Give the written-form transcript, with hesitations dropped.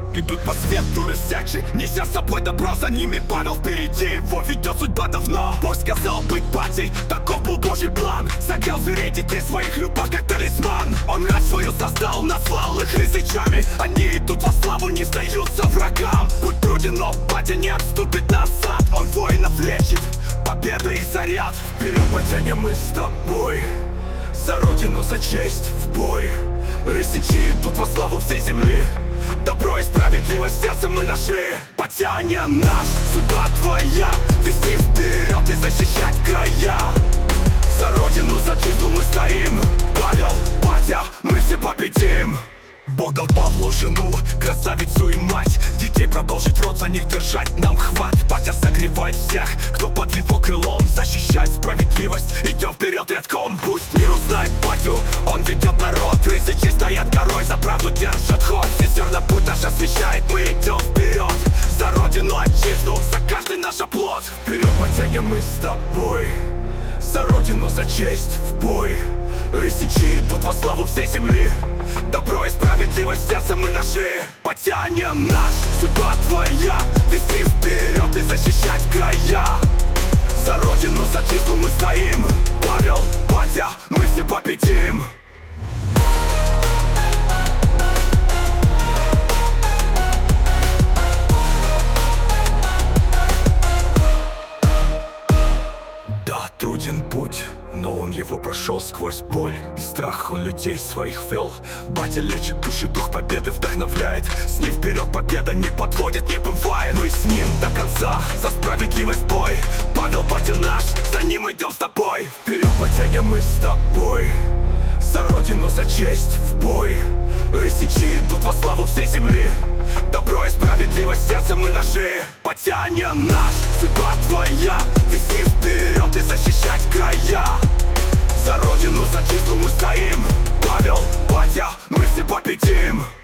Идут по свету рассекшие, неся с собой добро, за ними Павел впереди. Его ведет судьба давно. Бог сказал быть батей, таков был Божий план. Согрел зверей, детей своих любовь как талисман. Он рать свою создал, назвал их язычами. Они идут во славу, не сдаются врагам. Путь труден, но батя не отступит назад. Он воинов лечит, победа и заряд. Вперед потянем мы с тобой, за родину, за честь в бой. Рысичи идут во славу всей земли. Добро и справедливость сердцем мы нашли. Потянем наш, судьба твоя. Вести вперед и защищать края. За родину, за жизнь мы стоим. Павел, батя, мы все победим. Бог дал Павлу жену, красавицу и мать. Детей продолжить род, за них держать нам хват. Батя согревает всех, кто под его крылом. Защищает справедливость, идем вперед рядком. Пусть мир узнает батю, он ведет народ. Рысачи стоят горой, за правду держат ход. Сестер на путь наш освещает, мы идем вперед. За родину, отчизну, за каждый наш оплот. Вперед потянем мы с тобой, за родину, за честь в бой. Рысичи идут во славу всей земли. Добро и справедливость сердцем мы нашли. Потянем наш, судьба твоя. Вести вперед и защищать края. За родину, за жизнь мы стоим. Павел, батя, мы все победим. Да, труден путь, но он его прошел сквозь боль и страх. Он людей своих вел. Батя лечит души, дух победы вдохновляет. С ним вперед победа не подводит, не бывает. Мы с ним до конца, за справедливость бой. Павел, батя наш, за ним идем с тобой. Вперед потянем мы с тобой, за родину, за честь в бой. Рысичи идут во славу всей земли. Добро и справедливость сердцем мы нашли. Потянем наш, судьба твоя. Вести вперед и защищать края. За родину, за жизнь мы стоим. Павел, батя, мы все победим.